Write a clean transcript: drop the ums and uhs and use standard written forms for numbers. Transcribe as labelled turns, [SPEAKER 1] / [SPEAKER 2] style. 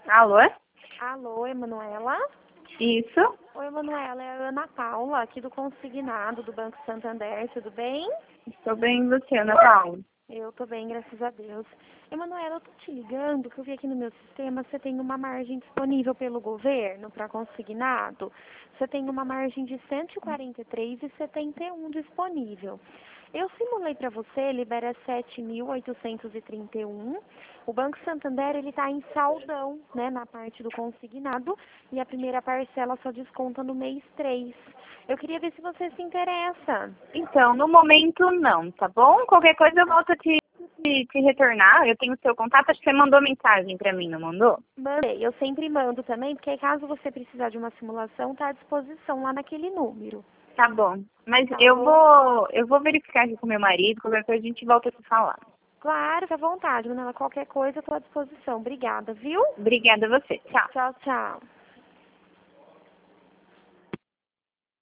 [SPEAKER 1] Alô?
[SPEAKER 2] Alô, Emanuela?
[SPEAKER 1] Isso?
[SPEAKER 2] Oi, Emanuela, é a Ana Paula, aqui do Consignado, do Banco Santander, tudo bem?
[SPEAKER 1] Estou bem, e você, Ana Paula?
[SPEAKER 2] Eu tô bem, graças a Deus. Emanuela, eu tô te ligando, que eu vi aqui no meu sistema, você tem uma margem disponível pelo governo para consignado. Você tem uma margem de 143,71 disponível. Eu simulei para você, libera 7.831. O Banco Santander, ele está em saldão, né, na parte do consignado, e a primeira parcela só desconta no mês 3. Eu queria ver se você se interessa.
[SPEAKER 1] Então, no momento não, tá bom? Qualquer coisa eu volto a te retornar. Eu tenho o seu contato, acho que você mandou mensagem para mim, não mandou?
[SPEAKER 2] Mandei, eu sempre mando também, porque caso você precisar de uma simulação, está à disposição lá naquele número.
[SPEAKER 1] Tá bom. Mas
[SPEAKER 2] Tá
[SPEAKER 1] eu
[SPEAKER 2] bom?
[SPEAKER 1] vou verificar aqui com meu marido, qualquer coisa a gente volta a se falar.
[SPEAKER 2] Claro, fica à vontade, Manela. Qualquer coisa, eu estou à disposição. Obrigada, viu?
[SPEAKER 1] Obrigada a você. Tchau.
[SPEAKER 2] Tchau, tchau.